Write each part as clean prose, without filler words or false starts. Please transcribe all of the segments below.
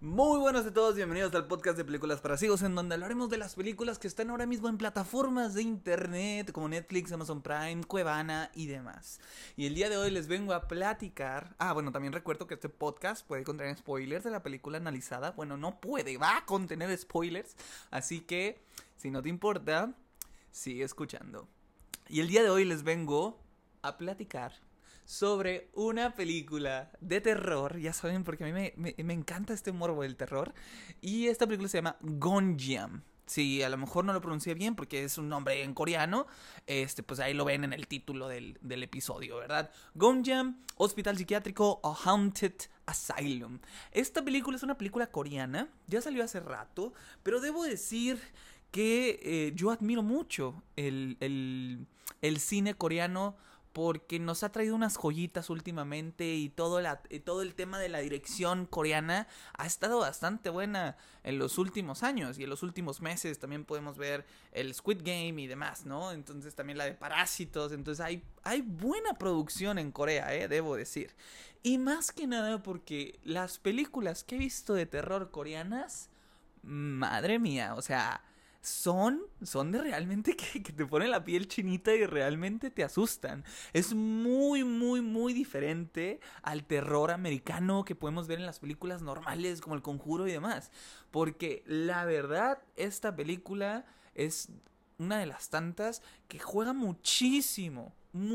Muy buenas a todos, bienvenidos al podcast de Películas para Ciegos, en donde hablaremos de las películas que están ahora mismo en plataformas de internet como Netflix, Amazon Prime, Cuevana y demás. Y el día de hoy les vengo a platicar. También recuerdo que este podcast puede contener spoilers de la película analizada. Bueno, no puede, va a contener spoilers. Así que, si no te importa, sigue escuchando. Y el día de hoy les vengo a platicar sobre una película de terror. Ya saben, porque a mí me encanta este morbo del terror. Y esta película se llama Gonjiam. Sí, a lo mejor no lo pronuncié bien porque es un nombre en coreano. Pues ahí lo ven en el título del episodio, ¿verdad? Gonjiam, Hospital Psiquiátrico o Haunted Asylum. Esta película es una película coreana. Ya salió hace rato, pero debo decir que yo admiro mucho el cine coreano, porque nos ha traído unas joyitas últimamente y todo el tema de la dirección coreana ha estado bastante buena en los últimos años y en los últimos meses. También podemos ver el Squid Game y demás, ¿no? Entonces también la de Parásitos. Entonces hay buena producción en Corea, debo decir. Y más que nada porque las películas que he visto de terror coreanas, madre mía, o sea, son de realmente que te ponen la piel chinita y realmente te asustan. Es muy diferente al terror americano que podemos ver en las películas normales como El Conjuro y demás. Porque la verdad, esta película es una de las tantas que juega muchísimo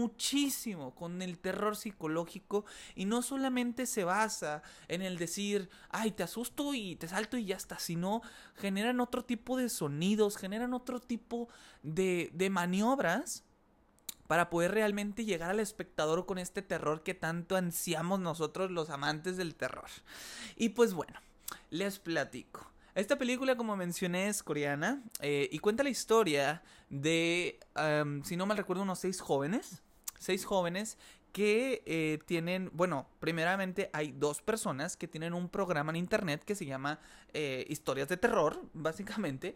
con el terror psicológico, y no solamente se basa en el decir, ay, te asusto y te salto y ya está, sino generan otro tipo de sonidos, generan otro tipo de maniobras para poder realmente llegar al espectador con este terror que tanto ansiamos nosotros los amantes del terror. Y pues bueno, les platico. Esta película, como mencioné, es coreana y cuenta la historia de, si no mal recuerdo, unos 6 jóvenes. 6 jóvenes que tienen, bueno, primeramente hay 2 personas que tienen un programa en internet que se llama Historias de Terror, básicamente.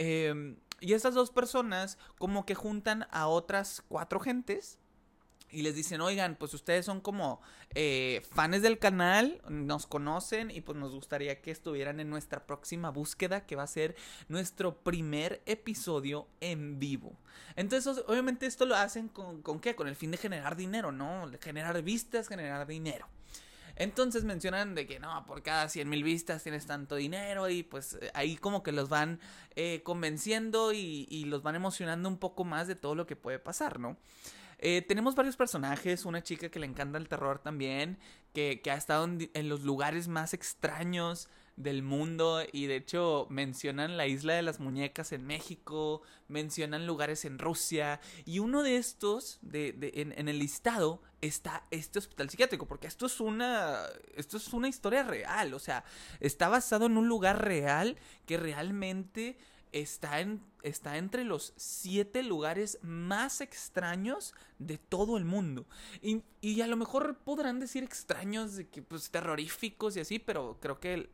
Y estas 2 personas como que juntan a otras 4 gentes y les dicen, oigan, pues ustedes son como fans del canal, nos conocen y pues nos gustaría que estuvieran en nuestra próxima búsqueda, que va a ser nuestro primer episodio en vivo. Entonces, obviamente esto lo hacen ¿con qué? Con el fin de generar dinero, ¿no? Generar vistas, generar dinero. Entonces mencionan de que no, por cada 100,000 vistas tienes tanto dinero, y pues ahí como que los van convenciendo y los van emocionando un poco más de todo lo que puede pasar, ¿no? Tenemos varios personajes, una chica que le encanta el terror también, que ha estado en los lugares más extraños del mundo, y de hecho mencionan la isla de las muñecas en México, mencionan lugares en Rusia, y uno de estos, en el listado, está este hospital psiquiátrico, porque esto es una historia real, o sea, está basado en un lugar real que realmente está entre los 7 lugares más extraños de todo el mundo. Y a lo mejor podrán decir extraños, de que pues terroríficos y así, pero creo que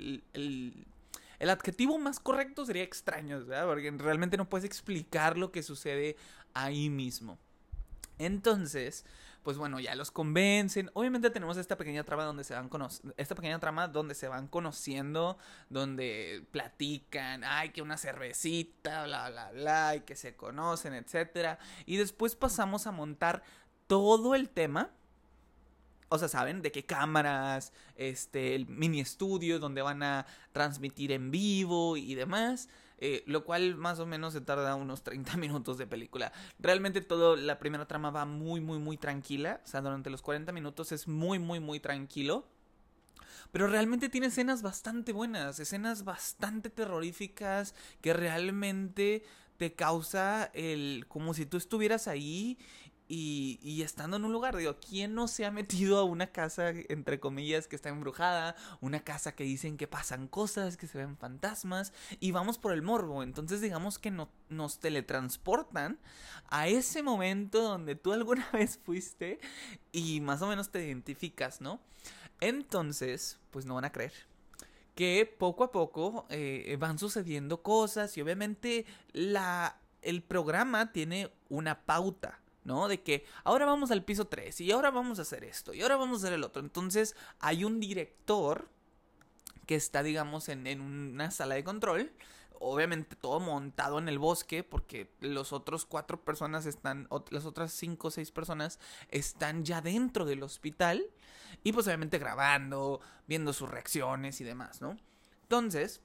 el adjetivo más correcto sería extraños, ¿verdad? Porque realmente no puedes explicar lo que sucede ahí mismo. Entonces, pues bueno, ya los convencen. Obviamente tenemos esta pequeña trama donde se van conociendo, donde platican, ay, que una cervecita, bla bla bla, y que se conocen, etcétera. Y después pasamos a montar todo el tema. O sea, ¿saben? De qué cámaras, el mini estudio donde van a transmitir en vivo y demás. Lo cual más o menos se tarda unos 30 minutos de película. Realmente la primera trama va muy tranquila. O sea, durante los 40 minutos es muy tranquilo. Pero realmente tiene escenas bastante buenas, escenas bastante terroríficas, que realmente te causa como si tú estuvieras ahí y estando en un lugar. Digo, ¿quién no se ha metido a una casa, entre comillas, que está embrujada? Una casa que dicen que pasan cosas, que se ven fantasmas, y vamos por el morbo. Entonces digamos que nos teletransportan a ese momento donde tú alguna vez fuiste y más o menos te identificas, ¿no? Entonces, pues no van a creer que poco a poco van sucediendo cosas, y obviamente el programa tiene una pauta, ¿no? De que ahora vamos al piso 3 y ahora vamos a hacer esto y ahora vamos a hacer el otro. Entonces hay un director que está, digamos, en una sala de control. Obviamente todo montado en el bosque, porque los otros 4 personas están, las otras 5 o 6 personas están ya dentro del hospital. Y pues obviamente grabando, viendo sus reacciones y demás, ¿no? Entonces,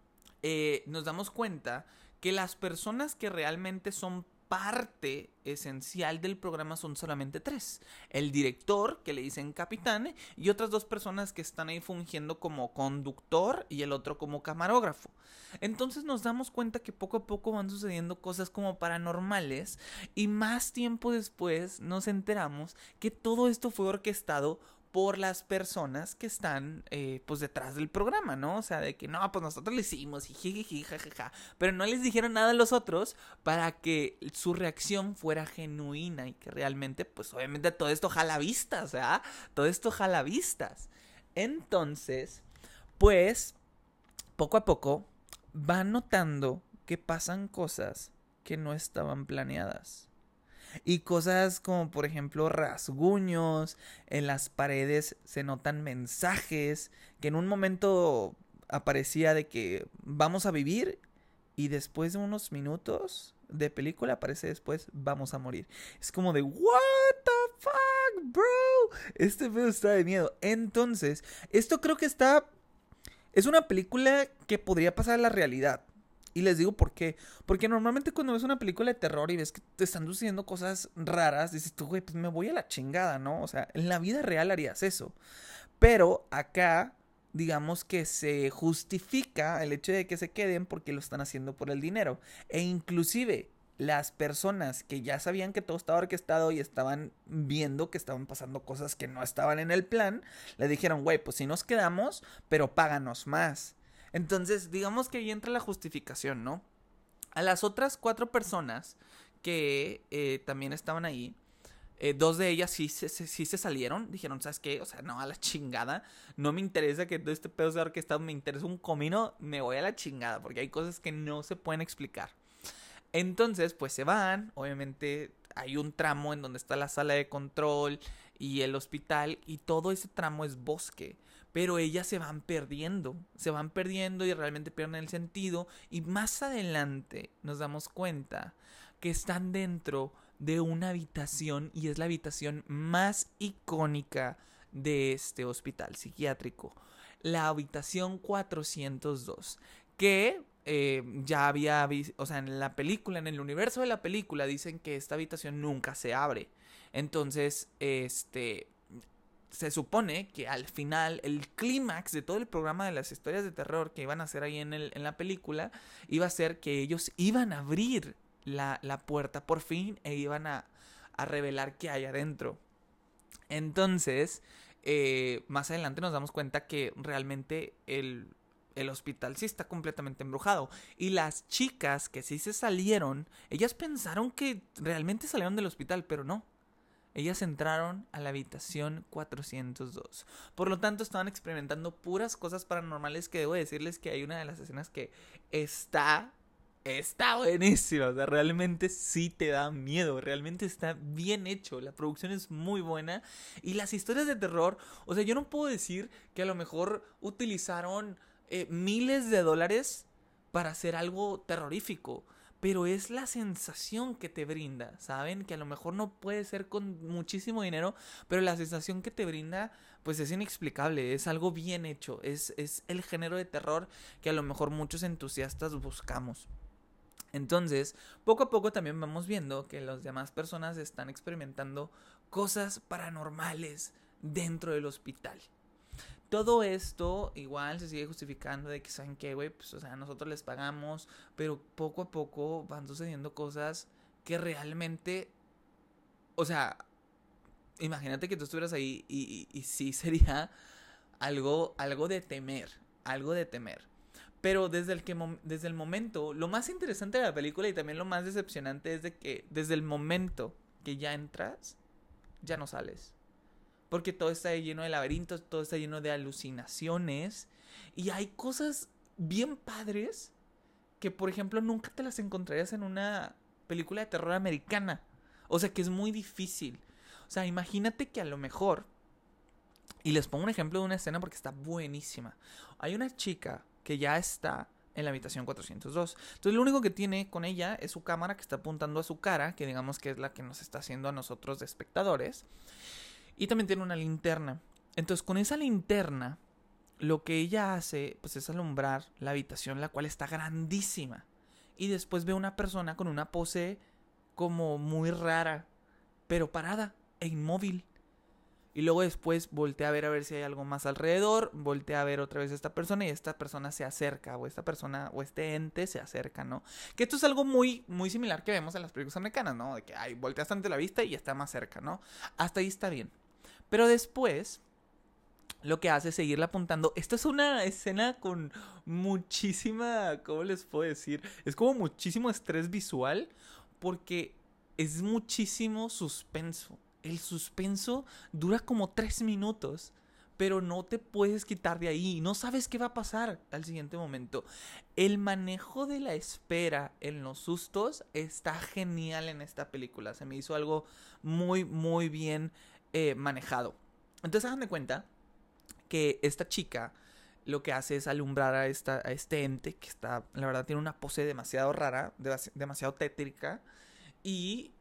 nos damos cuenta que las personas que realmente son parte esencial del programa son solamente 3. El director, que le dicen capitán, y otras 2 personas que están ahí fungiendo como conductor y el otro como camarógrafo. Entonces nos damos cuenta que poco a poco van sucediendo cosas como paranormales, y más tiempo después nos enteramos que todo esto fue orquestado por las personas que están pues detrás del programa, ¿no? O sea, de que no, pues nosotros lo hicimos y jijiji, jajaja, pero no les dijeron nada a los otros para que su reacción fuera genuina y que realmente, pues obviamente todo esto jala vistas, ¿verdad? Todo esto jala vistas. Entonces, pues, poco a poco van notando que pasan cosas que no estaban planeadas. Y cosas como por ejemplo rasguños, en las paredes se notan mensajes, que en un momento aparecía de que vamos a vivir y después de unos minutos de película aparece después vamos a morir. Es como de what the fuck, bro. Este pedo está de miedo. Entonces, esto creo que es una película que podría pasar a la realidad. Y les digo por qué. Porque normalmente cuando ves una película de terror y ves que te están sucediendo cosas raras, dices tú, güey, pues me voy a la chingada, ¿no? O sea, en la vida real harías eso. Pero acá, digamos que se justifica el hecho de que se queden porque lo están haciendo por el dinero. E inclusive las personas que ya sabían que todo estaba orquestado y estaban viendo que estaban pasando cosas que no estaban en el plan, le dijeron, güey, pues si nos quedamos, pero páganos más. Entonces, digamos que ahí entra la justificación, ¿no? A las otras 4 personas que también estaban ahí, 2 de ellas sí se salieron. Dijeron, ¿sabes qué? O sea, no, a la chingada. No me interesa que todo este pedo sea orquestado. Me interesa un comino. Me voy a la chingada. Porque hay cosas que no se pueden explicar. Entonces, pues se van. Obviamente hay un tramo en donde está la sala de control y el hospital. Y todo ese tramo es bosque. Pero ellas se van perdiendo y realmente pierden el sentido. Y más adelante nos damos cuenta que están dentro de una habitación y es la habitación más icónica de este hospital psiquiátrico. La habitación 402, que ya había visto, o sea, en la película, en el universo de la película dicen que esta habitación nunca se abre. Entonces, se supone que al final el clímax de todo el programa de las historias de terror que iban a hacer ahí en la película iba a ser que ellos iban a abrir la puerta por fin e iban a revelar qué hay adentro. Entonces, más adelante nos damos cuenta que realmente el hospital sí está completamente embrujado. Y las chicas que sí se salieron, ellas pensaron que realmente salieron del hospital, pero no. Ellas entraron a la habitación 402. Por lo tanto, estaban experimentando puras cosas paranormales, que debo decirles que hay una de las escenas que está buenísima. O sea, realmente sí te da miedo. Realmente está bien hecho. La producción es muy buena. Y las historias de terror, o sea, yo no puedo decir que a lo mejor utilizaron miles de dólares para hacer algo terrorífico. Pero es la sensación que te brinda, ¿saben? Que a lo mejor no puede ser con muchísimo dinero, pero la sensación que te brinda, pues es inexplicable. Es algo bien hecho. Es el género de terror que a lo mejor muchos entusiastas buscamos. Entonces, poco a poco también vamos viendo que las demás personas están experimentando cosas paranormales dentro del hospital. Todo esto igual se sigue justificando de que, ¿saben qué, güey? Pues, o sea, nosotros les pagamos, pero poco a poco van sucediendo cosas que realmente, o sea, imagínate que tú estuvieras ahí y sí sería algo de temer, algo de temer. Pero desde el momento, lo más interesante de la película y también lo más decepcionante es de que desde el momento que ya entras, ya no sales. Porque todo está lleno de laberintos, todo está lleno de alucinaciones. Y hay cosas bien padres que, por ejemplo, nunca te las encontrarías en una película de terror americana. O sea, que es muy difícil. O sea, imagínate que a lo mejor Y les pongo un ejemplo de una escena porque está buenísima. Hay una chica que ya está en la habitación 402. Entonces lo único que tiene con ella es su cámara que está apuntando a su cara, que digamos que es la que nos está haciendo a nosotros de espectadores. Y también tiene una linterna. Entonces con esa linterna, lo que ella hace pues es alumbrar la habitación, la cual está grandísima. Y después ve una persona con una pose como muy rara, pero parada e inmóvil. Y luego después voltea a ver si hay algo más alrededor, voltea a ver otra vez a esta persona y esta persona se acerca, o esta persona, o este ente se acerca, ¿no? Que esto es algo muy, muy similar que vemos en las películas americanas, ¿no? De que volteas ante la vista y está más cerca, ¿no? Hasta ahí está bien. Pero después, lo que hace es seguirle apuntando. Esta es una escena con muchísima, ¿cómo les puedo decir? Es como muchísimo estrés visual, porque es muchísimo suspenso. El suspenso dura como 3 minutos, pero no te puedes quitar de ahí. No sabes qué va a pasar al siguiente momento. El manejo de la espera en los sustos está genial en esta película. Se me hizo algo muy, muy bien manejado. Entonces hagan de cuenta que esta chica lo que hace es alumbrar a este ente que está, la verdad, tiene una pose demasiado rara, demasiado tétrica. Y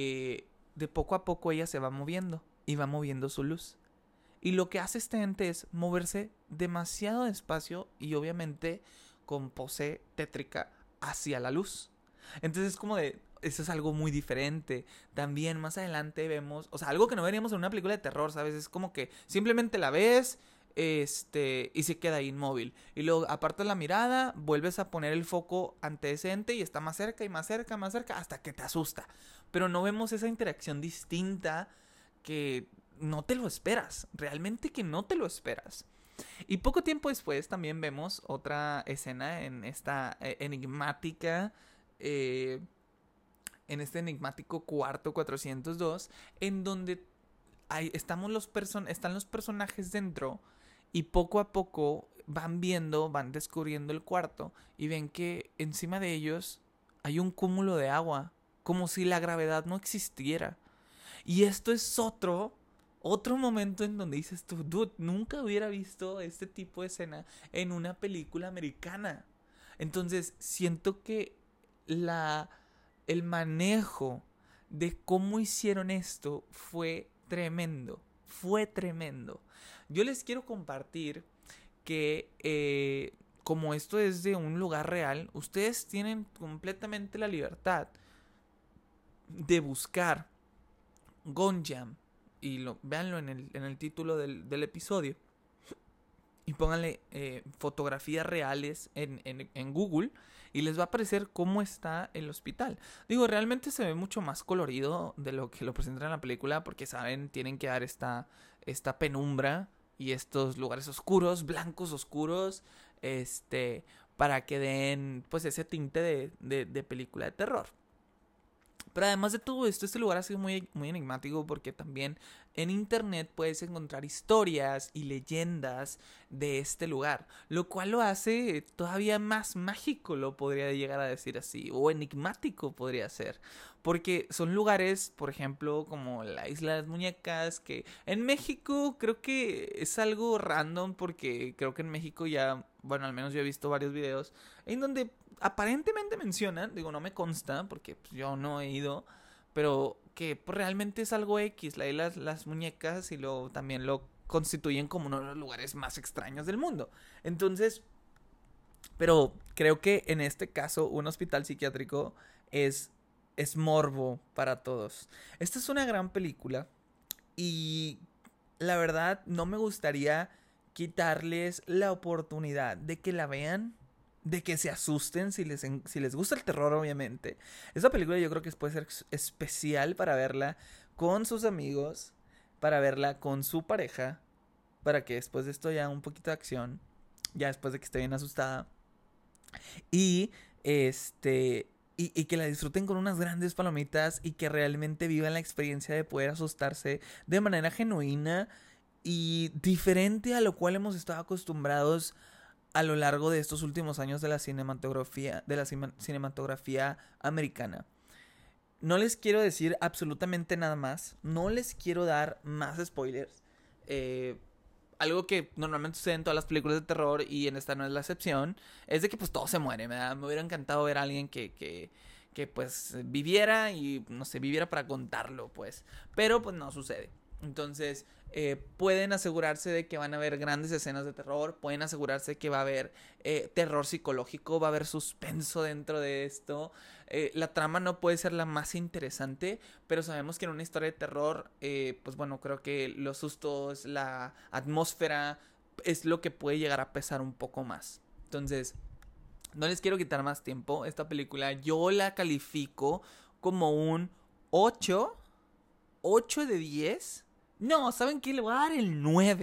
de poco a poco ella se va moviendo y va moviendo su luz. Y lo que hace este ente es moverse demasiado despacio y obviamente con pose tétrica hacia la luz. Entonces es como de, eso es algo muy diferente. También más adelante vemos, o sea, algo que no veríamos en una película de terror, ¿sabes? Es como que simplemente la ves y se queda inmóvil. Y luego apartas la mirada, vuelves a poner el foco ante ese ente y está más cerca y más cerca, más cerca, hasta que te asusta. Pero no vemos esa interacción distinta que no te lo esperas. Realmente que no te lo esperas. Y poco tiempo después también vemos otra escena en esta enigmática... en este enigmático cuarto 402, en donde están los personajes dentro y poco a poco van descubriendo el cuarto y ven que encima de ellos hay un cúmulo de agua, como si la gravedad no existiera. Y esto es otro momento en donde dices tú, dude, nunca hubiera visto este tipo de escena en una película americana. Entonces siento que el manejo de cómo hicieron esto fue tremendo. Fue tremendo. Yo les quiero compartir que como esto es de un lugar real, ustedes tienen completamente la libertad de buscar Gonjam y véanlo en el título del episodio y pónganle fotografías reales en Google y les va a aparecer cómo está el hospital. Digo, realmente se ve mucho más colorido de lo que lo presentan en la película porque, saben, tienen que dar esta penumbra y estos lugares oscuros, blancos oscuros, para que den pues ese tinte de película de terror. Pero además de todo esto, este lugar ha sido muy, muy enigmático porque también en internet puedes encontrar historias y leyendas de este lugar, lo cual lo hace todavía más mágico, lo podría llegar a decir así, o enigmático podría ser, porque son lugares, por ejemplo, como la Isla de las Muñecas, que en México creo que es algo random porque creo que en México ya, bueno, al menos yo he visto varios videos en donde aparentemente mencionan, digo, no me consta porque pues, yo no he ido, pero que pues, realmente es algo X, la isla las muñecas y también lo constituyen como uno de los lugares más extraños del mundo. Entonces, pero creo que en este caso un hospital psiquiátrico es morbo para todos. Esta es una gran película y la verdad no me gustaría quitarles la oportunidad de que la vean, de que se asusten si les gusta el terror, obviamente. Esta película yo creo que puede ser especial para verla con sus amigos, para verla con su pareja, para que después de esto haya un poquito de acción, ya después de que esté bien asustada. Y y que la disfruten con unas grandes palomitas y que realmente vivan la experiencia de poder asustarse de manera genuina y diferente a lo cual hemos estado acostumbrados a lo largo de estos últimos años de la cinematografía americana. No les quiero decir absolutamente nada más. No les quiero dar más spoilers. algo que normalmente sucede en todas las películas de terror y en esta no es la excepción, es de que pues todo se muere. Me hubiera encantado ver a alguien que pues viviera y no sé, viviera para contarlo, pues. Pero pues no sucede. Entonces pueden asegurarse de que van a haber grandes escenas de terror, pueden asegurarse que va a haber terror psicológico, va a haber suspenso dentro de esto. La trama no puede ser la más interesante, pero sabemos que en una historia de terror, pues bueno, creo que los sustos, la atmósfera es lo que puede llegar a pesar un poco más. Entonces, no les quiero quitar más tiempo. Esta película yo la califico como un 8 de 10. No, ¿saben qué? Le voy a dar el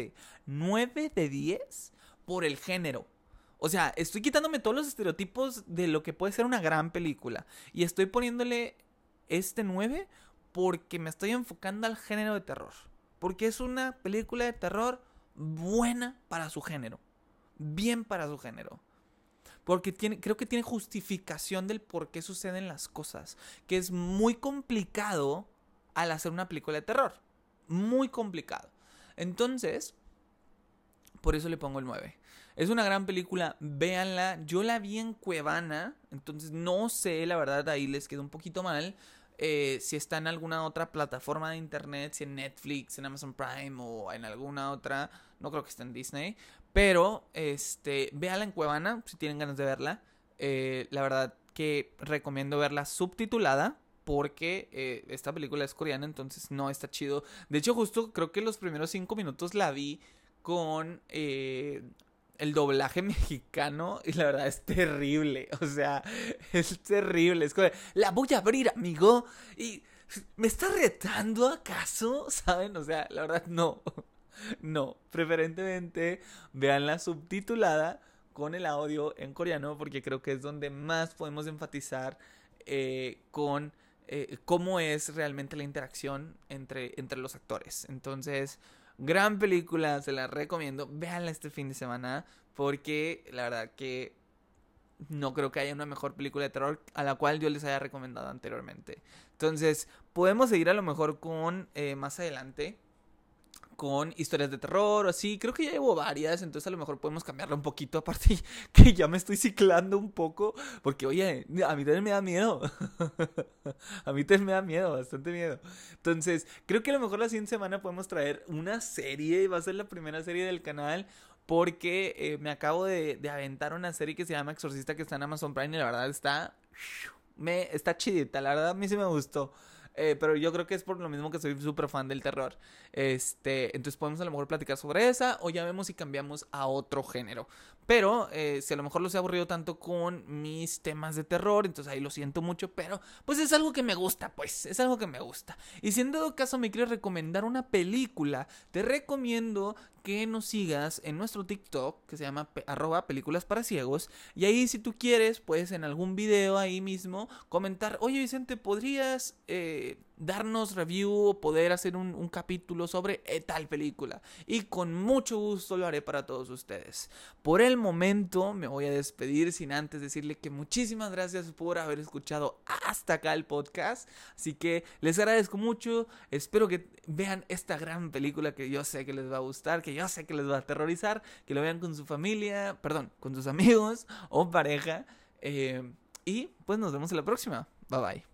9 de 10 por el género. O sea, estoy quitándome todos los estereotipos de lo que puede ser una gran película. Y estoy poniéndole este 9 porque me estoy enfocando al género de terror. Porque es una película de terror buena para su género. Bien para su género. Porque creo que tiene justificación del por qué suceden las cosas. Que es muy complicado al hacer una película de terror. Muy complicado. Entonces, por eso le pongo el 9. Es una gran película, véanla. Yo la vi en Cuevana, entonces no sé, la verdad, ahí les quedó un poquito mal. Si está en alguna otra plataforma de internet, si en Netflix, en Amazon Prime o en alguna otra, no creo que esté en Disney. Pero, véanla en Cuevana, si tienen ganas de verla. La verdad que recomiendo verla subtitulada. Porque esta película es coreana, entonces no está chido. De hecho, justo creo que los primeros 5 minutos la vi con el doblaje mexicano. Y la verdad es terrible. O sea, es terrible. Es como, la voy a abrir, amigo. Y ¿me está retando acaso? ¿Saben? O sea, la verdad no. No, preferentemente veanla subtitulada con el audio en coreano. Porque creo que es donde más podemos enfatizar con cómo es realmente la interacción entre los actores. Entonces, gran película, se la recomiendo. Véanla este fin de semana porque la verdad que no creo que haya una mejor película de terror a la cual yo les haya recomendado anteriormente. Entonces, podemos seguir a lo mejor con más adelante con historias de terror o así. Creo que ya llevo varias, entonces a lo mejor podemos cambiarla un poquito. Aparte que ya me estoy ciclando un poco, porque oye, a mí también me da miedo. A mí también me da miedo, bastante miedo. Entonces, creo que a lo mejor la siguiente semana podemos traer una serie, va a ser la primera serie del canal. Porque me acabo de aventar una serie que se llama Exorcista, que está en Amazon Prime. Y la verdad está chidita, la verdad a mí sí me gustó. Pero yo creo que es por lo mismo que soy súper fan del terror. Entonces podemos a lo mejor platicar sobre esa. O ya vemos si cambiamos a otro género. Pero si a lo mejor los he aburrido tanto con mis temas de terror, entonces ahí lo siento mucho. Pero pues es algo que me gusta, pues. Es algo que me gusta. Y si en todo caso me quieres recomendar una película, te recomiendo que nos sigas en nuestro TikTok, que se llama @películas para ciegos. Y ahí si tú quieres, puedes en algún video ahí mismo comentar: oye Vicente, ¿podrías darnos review o poder hacer un capítulo sobre tal película? Y con mucho gusto lo haré para todos ustedes. Por el momento me voy a despedir sin antes decirle que muchísimas gracias por haber escuchado hasta acá el podcast. Así que les agradezco mucho. Espero que vean esta gran película que yo sé que les va a gustar, que yo sé que les va a aterrorizar, que lo vean con su familia, con sus amigos o pareja. Y pues nos vemos en la próxima. Bye bye.